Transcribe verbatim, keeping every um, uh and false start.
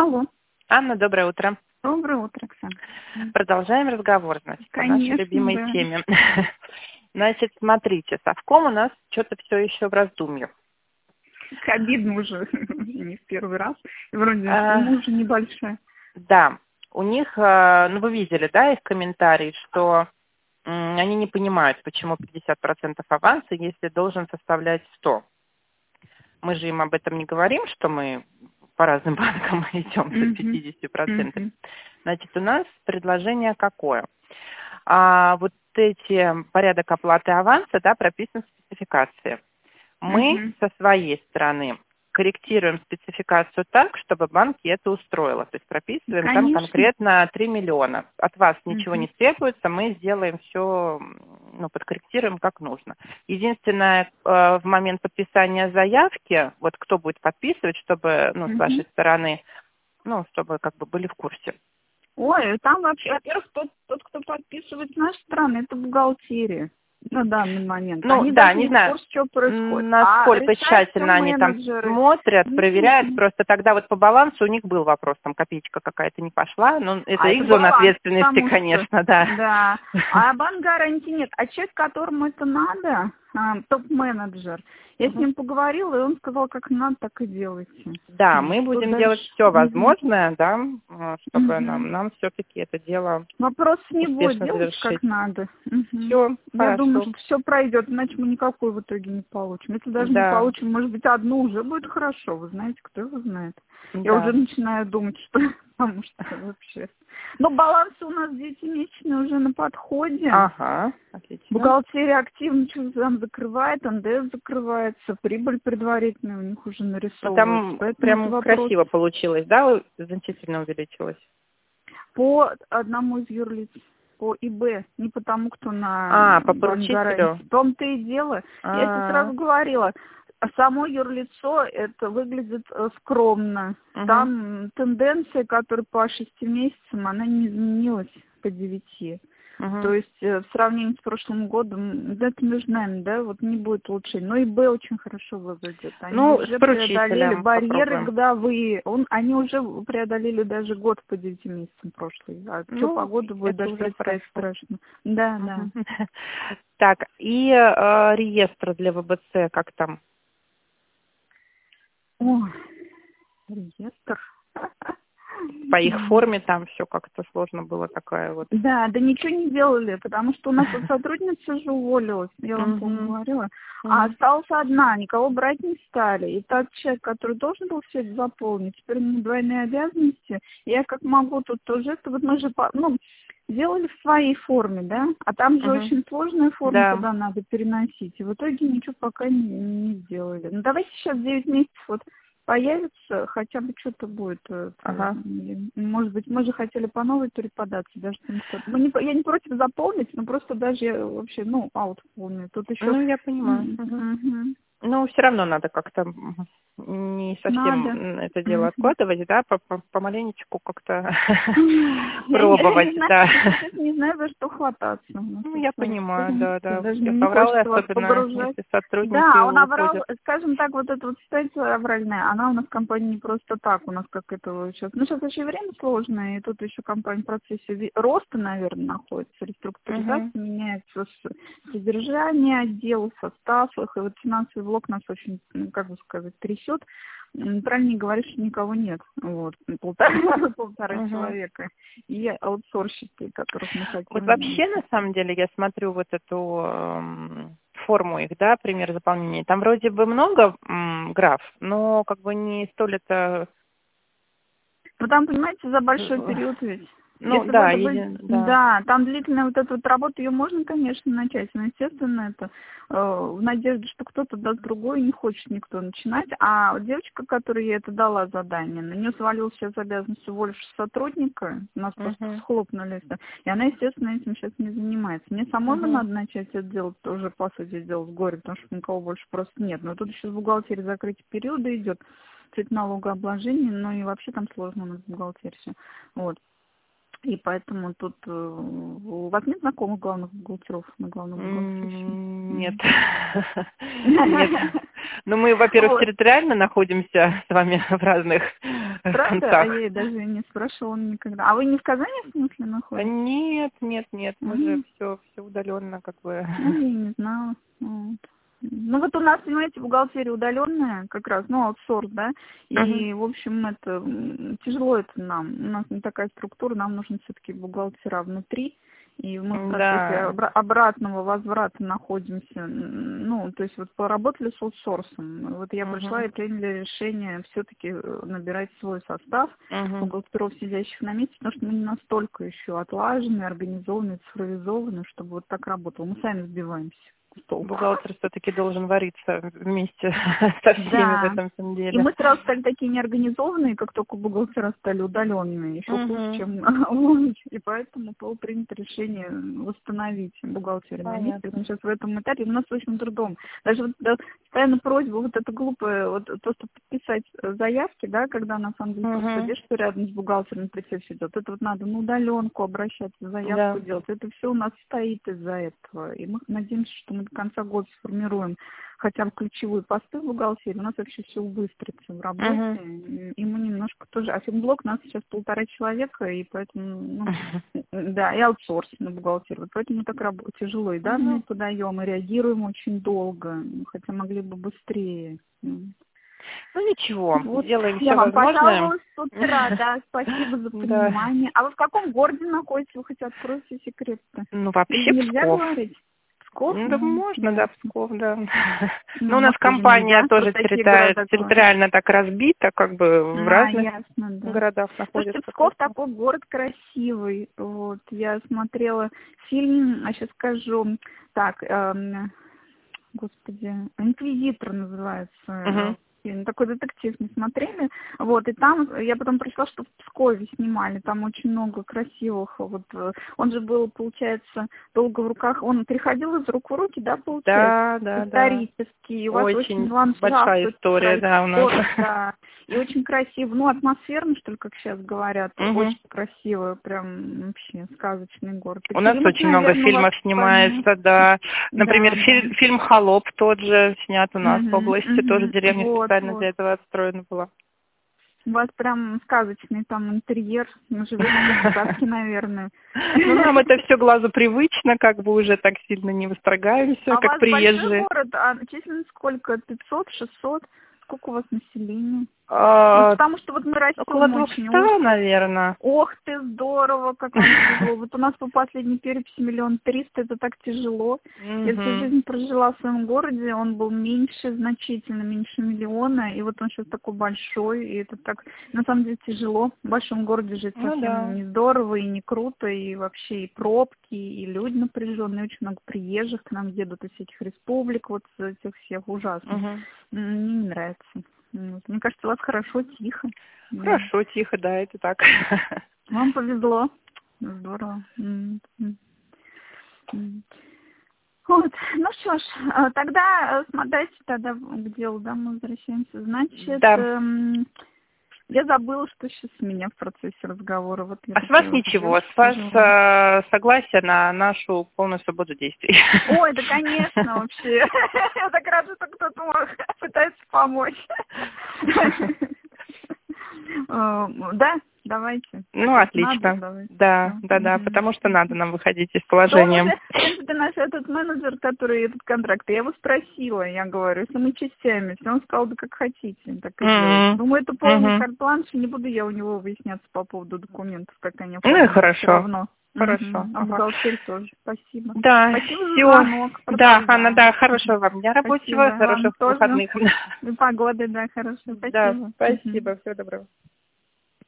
Алло. Анна, доброе утро. Доброе утро, Оксана. Продолжаем разговор, значит, Конечно, по нашей любимой да. теме. Значит, смотрите, совком у нас что-то все еще в раздумьях. Как обидно уже, не в первый раз. И вроде А, сумма уже небольшая. Да, у них, а, ну вы видели, да, их комментарий, что м, они не понимают, почему пятьдесят процентов аванса, если должен составлять сто. Мы же им об этом не говорим, что мы по разным банкам идем за Мгм. пятьдесят процентов. Мгм. Значит, у нас предложение какое? А вот эти порядок оплаты аванса, да, прописан в спецификации. Мы Мгм. со своей стороны корректируем спецификацию так, чтобы банки это устроило. То есть прописываем там Конечно. конкретно три миллиона. От вас ничего Мгм. не требуется, мы сделаем все, ну, подкорректируем как нужно. Единственное, э, в момент подписания заявки, вот кто будет подписывать, чтобы, ну, с Мгм. вашей стороны, ну, чтобы как бы были в курсе. Ой, там вообще, во-первых, тот, тот, кто подписывает с нашей стороны, это бухгалтерия на данный момент. Ну Они да, даже не не в знаю, курсе, что происходит. м, А насколько решают все тщательно они там менеджеры. смотрят, проверяют. Мгм. Просто тогда вот по балансу у них был вопрос, там копеечка какая-то не пошла. Ну, это А это их зона баланс, ответственности, потому что, конечно, да. да, а банк гарантии нет. А человек, которому это надо, а, топ-менеджер, я с Мгм. ним поговорила, и он сказал, как надо, так и делайте. Да, Ну, мы что будем делать дальше? все Мгм. возможное, да, э, чтобы Мгм. нам, нам все-таки это дело Вопросов не будет, успешно делайте как завершить. надо. Мгм. Все, Я думаю, хорошо. что все пройдет, иначе мы никакой в итоге не получим. Если даже не Да, получим, может быть, одну уже будет хорошо. Вы знаете, кто его знает. Я уже да. начинаю думать, что потому что вообще. Но балансы у нас девятимесячные уже на подходе. Ага, отлично. Бухгалтерия активно что-то там закрывает, эн дэ эс закрывается, прибыль предварительная у них уже Ну нарисовывается. там Поэтому это прям вопрос красиво получилось, да, значительно увеличилось? по одному из юрлиц, по и бэ, не потому, кто на А, по банк поручителю? гарантии. В том-то и дело. Я тебе А, сразу говорила, а само юрлицо это выглядит э, скромно. угу. Там тенденция, которая по шести месяцам, она не изменилась по девяти. То Угу. есть э, в сравнении с прошлым годом, да, это между нами, да, вот не будет улучшений. Но и Б очень хорошо выглядит. Они Ну, с уже преодолели поручителем барьеры попробуем. годовые. Он, они уже преодолели даже год по девяти месяцам прошлый. А что Ну, погода будет, это даже уже представить хорошо. страшно. Да, да. Мгм. Так, и э, реестр для вэ бэ цэ, как там? Ой, реестр. По их форме там все как-то сложно было такая вот. Да, да ничего не делали, потому что у нас вот сотрудница же уволилась, я вам, по-моему, Мгм. говорила, а Мгм. осталась одна, никого брать не стали. И тот человек, который должен был все это заполнить, теперь у него двойные обязанности, я как могу тут тоже, это вот мы же, по- ну, делали в своей форме, да, а там же Мгм. очень сложная форма, Да. куда надо переносить, и в итоге ничего пока не, не сделали. Ну, давайте сейчас девять месяцев вот появится, хотя бы что-то будет. э, это, Ага. м, Может быть, мы же хотели по новой туре податься, даже там кто-то. Мы не, я не против заполнить, но просто даже я вообще, ну, аут полный. Тут еще... Ну, я понимаю. м, Мгм. мгм. Ну, все равно надо как-то м, не совсем Надо. м, это дело Мгм. откладывать, да, по- по- помаленечку как-то Я не, я не пробовать, знаю, да. если честно, не знаю, за что хвататься. У нас Ну, тут я свои понимаю, да, сотрудники, да. даже Все не соврал, и хочется вас особенно погружать. если сотрудники Да, он наврал, уходят. скажем так, вот эта вот ситуация авральная, она у нас в компании не просто так, у нас как это сейчас. Ну, сейчас еще время сложное, и тут еще компания в процессе ви- роста, наверное, находится, реструктуризация, Мгм. меняется с- содержание отдела, состав их, и вот финансовый блок нас очень, ну, как бы сказать, трясет. М, Правильнее говорить, что никого нет. Вот, полтора, полтора Мгм. человека. И аутсорщики, которых мы Вот хотим вообще, на вывести. самом деле, я смотрю вот эту эм, форму их, да, пример заполнения. Там вроде бы много м, граф, но как бы не столь это... Ну, там, понимаете, за большой э, период ведь. Ну, Если бы да, это был... еди- да. Да, там длительная вот эта вот работа, ее можно, конечно, начать, но, естественно, это э, в надежде, что кто-то даст другой, не хочет никто начинать. А вот девочка, которой я это дала задание, на нее свалилась сейчас обязанность всего лишь сотрудника, у нас просто Мгм. схлопнули это, и она, естественно, этим сейчас не занимается. Мне самой бы Мгм. надо начать это делать, тоже, по сути, сделать с горя, потому что никого больше просто нет. Но тут еще с бухгалтерии закрытие периода идет, цвет налогообложения, но и вообще там сложно у нас в бухгалтерии все. Вот. И поэтому тут э, у вас нет знакомых главных бухгалтеров на главном бухгалтере? Нет. Нет. Ну, мы, во-первых, территориально находимся с вами в разных Правда? А концах. я даже не спрашивала никогда. А вы не в Казани, в смысле, находитесь? Нет, нет, нет. Мы же все, все удаленно, как бы. Ну, я не знала. Вот. Ну вот у нас, понимаете, бухгалтерия удаленная, как раз, ну, аутсорс, да, и, uh-huh. в общем, это тяжело это нам. У нас не такая структура, нам нужны все-таки бухгалтера внутри, и мы в процессе да. обратного возврата находимся, ну, то есть вот поработали с аутсорсом. Вот я uh-huh. пришла и приняли решение все-таки набирать свой состав uh-huh. бухгалтеров, сидящих на месте, потому что мы не настолько еще отлажены, организованы, цифровизованы, чтобы вот так работало. Мы сами сбиваемся. Бухгалтер все-таки должен вариться вместе со всеми да. в этом самом деле. И мы сразу стали такие неорганизованные, как только бухгалтера стали удаленными, еще uh-huh. хуже, чем лучше. И поэтому было принято решение восстановить бухгалтерию на месте. Мы сейчас в этом этапе, у нас очень трудом. Даже вот да, постоянно просьба, вот это глупое, вот то, что подписать заявки, да, когда на самом деле uh-huh. садишься рядом с бухгалтером, процесс идет. Это вот надо на удаленку обращаться, заявку да. делать. Это все у нас стоит из-за этого. И мы надеемся, что мы до конца года сформируем хотя бы ключевые посты в бухгалтерии, у нас вообще все убыстрится в работе, uh-huh. и мы немножко тоже... А финблок у нас сейчас полтора человека, и поэтому... Ну, uh-huh. Да, и аутсорс на бухгалтерию. Вот поэтому так работа тяжело. И данные uh-huh. подаем, и реагируем очень долго, хотя могли бы быстрее. Ну ничего, вот. Делаем все Я вам возможное. пожаловалась с утра, да, спасибо за понимание. А вы в каком городе находитесь? Вы хоть откройте секрет-то? Ну вообще нельзя Псков. Говорить? Псков? Ну, да, можно, да, Псков, да. Ну, ну у нас компания нельзя, тоже территориально, территориально так разбита, как бы в а, разных ясно, да. городах находится. Слушайте, Псков такой город красивый. Вот, я смотрела фильм, а сейчас скажу, так, эм, господи, «Инквизитор» называется. Uh-huh. Такой детектив мы смотрели, вот, и там, я потом прочла, что в Пскове снимали, там очень много красивых, вот, он же был, получается, долго в руках, он переходил из рук в руки, да, получается? Да, да, исторический, да. у вас очень, очень ландшафт, большая история, да, у нас. Да, и очень красиво, ну, атмосферно, что ли, как сейчас говорят, угу. очень красиво, прям вообще сказочный город. У нас фильмов, очень наверное, много фильмов снимается, понятно. Да, например, да, фильм, да. фильм «Холоп» тот же снят у нас угу, в области, угу. тоже деревня вот, специально вот. для этого отстроена была. У вас прям сказочный там интерьер, мы живем в сказке, наверное. Ну, нам это все глазу привычно, как бы уже так сильно не выстрогаемся, как приезжие. А у вас большой город, а численность сколько? пятьсот, шестьсот? Сколько у вас населения? А, ну, потому что вот мы растем около очень. двухсот, наверное. Ох ты, здорово, как вам тяжело. Вот у нас по последней переписи миллион триста, это так тяжело. Я всю жизнь прожила в своем городе, он был меньше, значительно меньше миллиона, и вот он сейчас такой большой, и это так, на самом деле, тяжело. В большом городе жить совсем ну, да. не здорово и не круто, и вообще и пробки, и люди напряженные, очень много приезжих к нам едут из всяких республик, вот с этих всех ужасных. Угу. Мне не нравится. Мне кажется, у вас хорошо, тихо. Хорошо, да. Тихо, да, это так. Вам повезло. Здорово. Вот. Ну что ж, тогда смотрите тогда к делу, да, мы возвращаемся. Значит, да. эм, я забыла, что сейчас у меня в процессе разговора. Вот а с вас ничего, с вас э, согласие на нашу полную свободу действий. Ой, да, конечно, вообще. Я так рада, что кто-то пытается помочь. Да, давайте. Ну, отлично. Да, да, да, потому что надо нам выходить из положения. В принципе, наш этот менеджер, который этот контракт, я его спросила, я говорю, если мы частями, он сказал, да как хотите, так и делать. Думаю, это полный карт-бланш, не буду я у него выясняться по поводу документов, как они оформлены. Ну и хорошо. Равно. Хорошо. Uh-huh. А бухгалтерия тоже. Спасибо. Да, спасибо все. за звонок. Да, Анна, да, хорошего вам дня рабочего, хороших выходных. И погоды, да, хорошо. Спасибо. Да, спасибо. Uh-huh. Всего доброго.